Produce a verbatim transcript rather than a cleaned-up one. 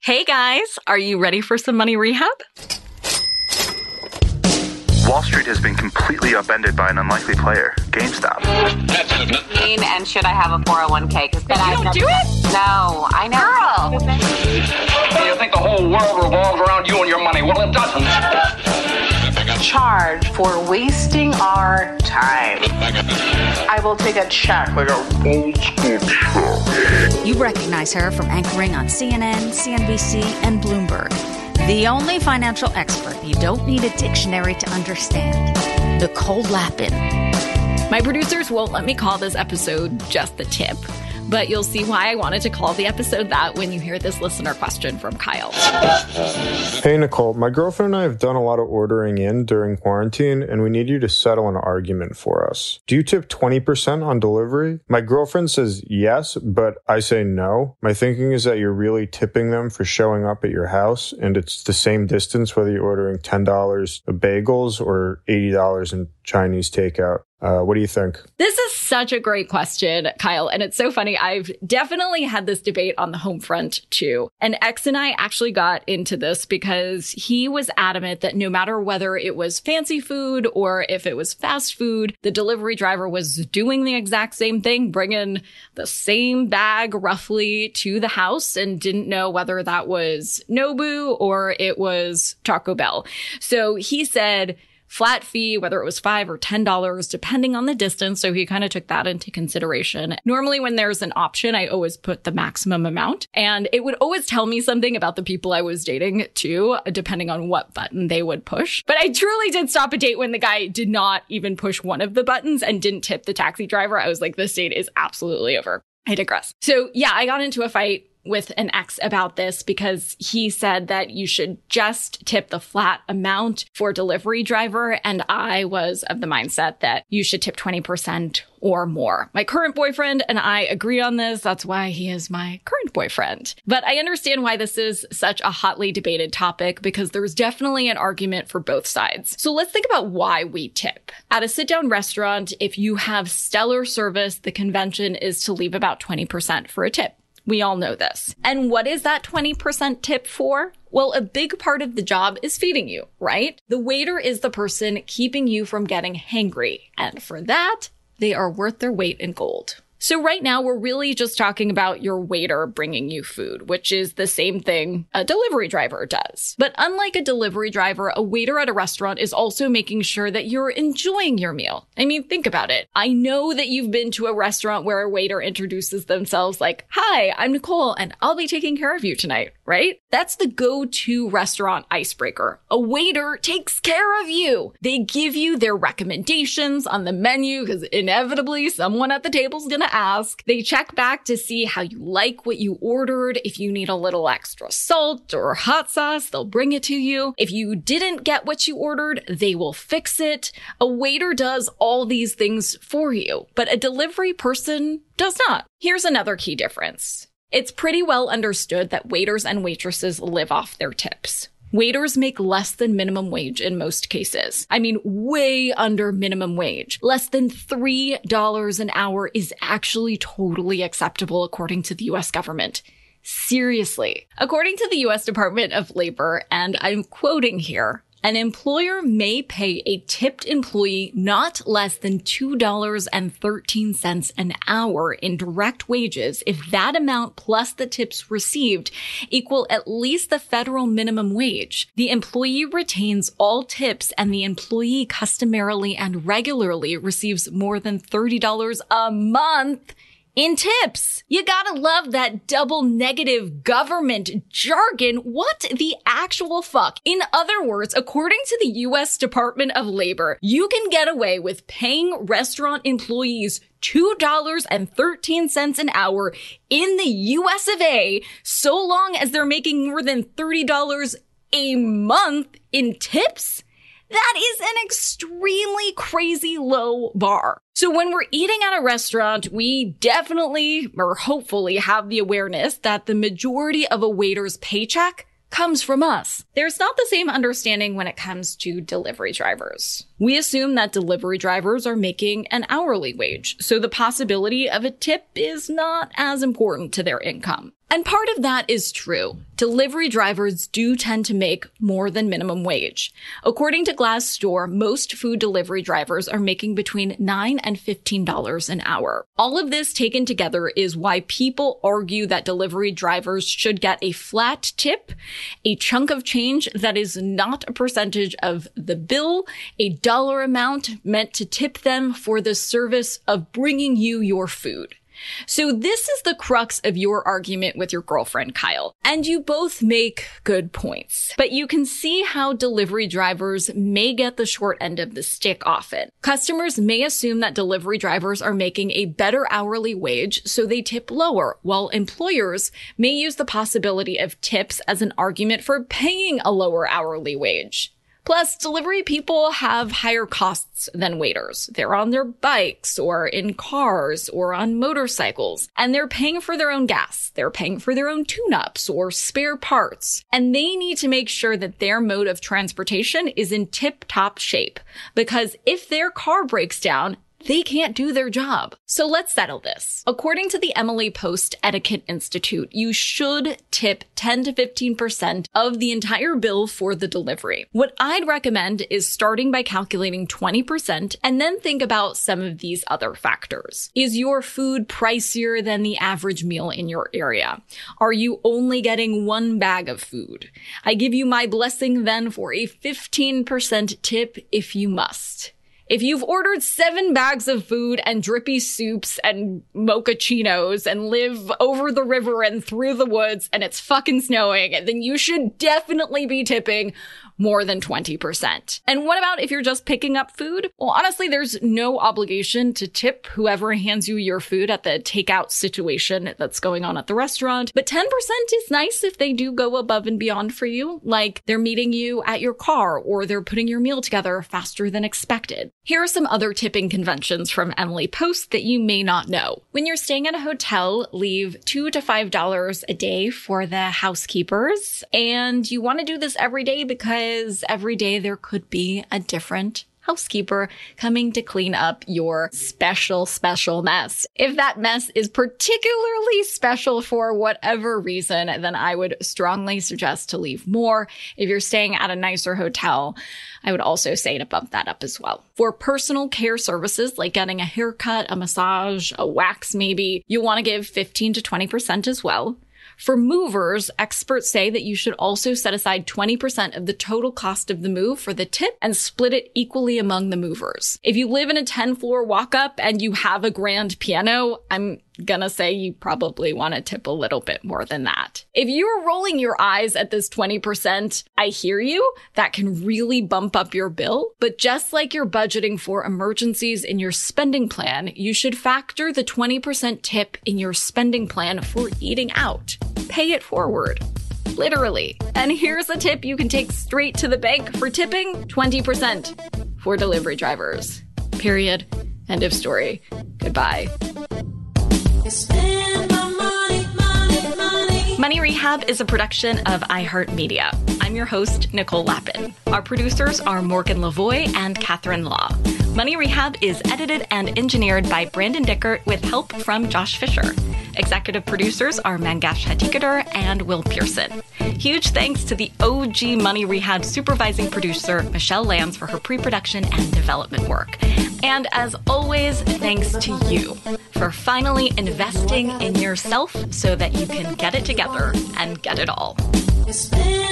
Hey guys, are you ready for some money rehab? Wall Street has been completely upended by an unlikely player, GameStop. Mean, and should I have a four oh one k? Because you I don't never, do it? No, I know. Girl! You think the whole world revolves around you and your money? Well, it doesn't. Charge for wasting our time. I will take a check like a old school check. You recognize her from anchoring on C N N, C N B C, and Bloomberg. The only financial expert you don't need a dictionary to understand. Nicole Lapin. My producers won't let me call this episode Just the Tip, but you'll see why I wanted to call the episode that when you hear this listener question from Kyle. Hey, Nicole. My girlfriend and I have done a lot of ordering in during quarantine, and we need you to settle an argument for us. Do you tip twenty percent on delivery? My girlfriend says yes, but I say no. My thinking is that you're really tipping them for showing up at your house, and it's the same distance whether you're ordering ten dollars of bagels or eighty dollars in Chinese takeout. Uh, what do you think? This is such a great question, Kyle. And it's so funny. I've definitely had this debate on the home front, too. And X and I actually got into this because he was adamant that no matter whether it was fancy food or if it was fast food, the delivery driver was doing the exact same thing, bringing the same bag roughly to the house, and didn't know whether that was Nobu or it was Taco Bell. So he said flat fee, whether it was five or ten dollars, depending on the distance. So he kind of took that into consideration. Normally, when there's an option, I always put the maximum amount, and it would always tell me something about the people I was dating too, depending on what button they would push. But I truly did stop a date when the guy did not even push one of the buttons and didn't tip the taxi driver. I was like, this date is absolutely over. I digress. So yeah, I got into a fight with an ex about this because he said that you should just tip the flat amount for delivery driver. And I was of the mindset that you should tip twenty percent or more. My current boyfriend and I agree on this. That's why he is my current boyfriend. But I understand why this is such a hotly debated topic because there's definitely an argument for both sides. So let's think about why we tip. At a sit-down restaurant, if you have stellar service, the convention is to leave about twenty percent for a tip. We all know this. And what is that twenty percent tip for? Well, a big part of the job is feeding you, right? The waiter is the person keeping you from getting hangry. And for that, they are worth their weight in gold. So right now, we're really just talking about your waiter bringing you food, which is the same thing a delivery driver does. But unlike a delivery driver, a waiter at a restaurant is also making sure that you're enjoying your meal. I mean, think about it. I know that you've been to a restaurant where a waiter introduces themselves like, "Hi, I'm Nicole, and I'll be taking care of you tonight," right? That's the go-to restaurant icebreaker. A waiter takes care of you. They give you their recommendations on the menu because inevitably someone at the table's gonna ask. They check back to see how you like what you ordered. If you need a little extra salt or hot sauce, they'll bring it to you. If you didn't get what you ordered, they will fix it. A waiter does all these things for you, but a delivery person does not. Here's another key difference. It's pretty well understood that waiters and waitresses live off their tips. Waiters make less than minimum wage in most cases. I mean, way under minimum wage. Less than three dollars an hour is actually totally acceptable according to the U S government. Seriously. According to the U S Department of Labor, and I'm quoting here, an employer may pay a tipped employee not less than two dollars and thirteen cents an hour in direct wages if that amount plus the tips received equal at least the federal minimum wage. The employee retains all tips and the employee customarily and regularly receives more than thirty dollars a month in tips. You gotta love that double negative government jargon. What the actual fuck? In other words, according to the U S Department of Labor, you can get away with paying restaurant employees two dollars and thirteen cents an hour in the U S of A so long as they're making more than thirty dollars a month in tips. That is an extremely crazy low bar. So when we're eating at a restaurant, we definitely, or hopefully, have the awareness that the majority of a waiter's paycheck comes from us. There's not the same understanding when it comes to delivery drivers. We assume that delivery drivers are making an hourly wage, so the possibility of a tip is not as important to their income. And part of that is true. Delivery drivers do tend to make more than minimum wage. According to Glassdoor, most food delivery drivers are making between nine and fifteen dollars an hour. All of this taken together is why people argue that delivery drivers should get a flat tip, a chunk of change that is not a percentage of the bill, a dollar amount meant to tip them for the service of bringing you your food. So this is the crux of your argument with your girlfriend, Kyle. And you both make good points. But you can see how delivery drivers may get the short end of the stick often. Customers may assume that delivery drivers are making a better hourly wage, so they tip lower, while employers may use the possibility of tips as an argument for paying a lower hourly wage. Plus, delivery people have higher costs than waiters. They're on their bikes or in cars or on motorcycles, and they're paying for their own gas. They're paying for their own tune-ups or spare parts, and they need to make sure that their mode of transportation is in tip-top shape, because if their car breaks down, they can't do their job. So let's settle this. According to the Emily Post Etiquette Institute, you should tip ten to fifteen percent of the entire bill for the delivery. What I'd recommend is starting by calculating twenty percent and then think about some of these other factors. Is your food pricier than the average meal in your area? Are you only getting one bag of food? I give you my blessing then for a fifteen percent tip if you must. If you've ordered seven bags of food and drippy soups and mochachinos and live over the river and through the woods and it's fucking snowing, then you should definitely be tipping more than twenty percent. And what about if you're just picking up food? Well, honestly, there's no obligation to tip whoever hands you your food at the takeout situation that's going on at the restaurant. But ten percent is nice if they do go above and beyond for you, like they're meeting you at your car or they're putting your meal together faster than expected. Here are some other tipping conventions from Emily Post that you may not know. When you're staying at a hotel, leave two to five dollars a day for the housekeepers. And you want to do this every day because every day there could be a different housekeeper coming to clean up your special, special mess. If that mess is particularly special for whatever reason, then I would strongly suggest to leave more. If you're staying at a nicer hotel, I would also say to bump that up as well. For personal care services like getting a haircut, a massage, a wax maybe, you'll want to give fifteen to twenty percent as well. For movers, experts say that you should also set aside twenty percent of the total cost of the move for the tip and split it equally among the movers. If you live in a ten-floor walk-up and you have a grand piano, I'm gonna say you probably want to tip a little bit more than that. If you're rolling your eyes at this twenty percent, I hear you. That can really bump up your bill. But just like you're budgeting for emergencies in your spending plan, you should factor the twenty percent tip in your spending plan for eating out. Pay it forward. Literally. And here's a tip you can take straight to the bank for tipping: twenty percent for delivery drivers. Period. End of story. Goodbye. Money, money, money. Money Rehab is a production of iHeartMedia. I'm your host, Nicole Lappin. Our producers are Morgan Lavoie and Catherine Law. Money Rehab is edited and engineered by Brandon Dickert with help from Josh Fisher. Executive producers are Mangesh Hattikudur and Will Pearson. Huge thanks to the O G Money Rehab supervising producer, Michelle Lands, for her pre-production and development work. And as always, thanks to you for finally investing in yourself so that you can get it together and get it all.